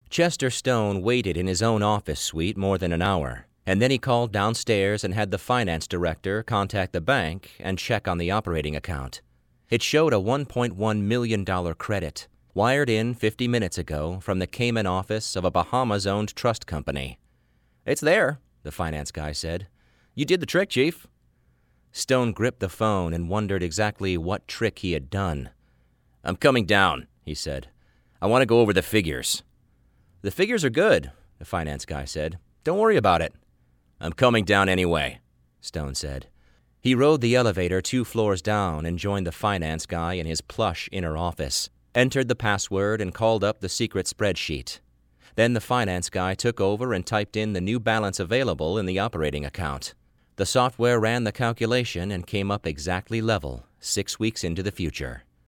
Chester Stone waited in his own office suite more than an hour, and then he called downstairs and had the finance director contact the bank and check on the operating account. It showed a $1.1 million credit, wired in 50 minutes ago from the Cayman office of a Bahamas-owned trust company. "It's there," the finance guy said. "You did the trick, Chief." Stone gripped the phone and wondered exactly what trick he had done. "I'm coming down," he said. "I want to go over the figures." "The figures are good," the finance guy said. "Don't worry about it." "I'm coming down anyway," Stone said. He rode the elevator 2 floors down and joined the finance guy in his plush inner office, entered the password and called up the secret spreadsheet. Then the finance guy took over and typed in the new balance available in the operating account. The software ran the calculation and came up exactly level 6 weeks into the future.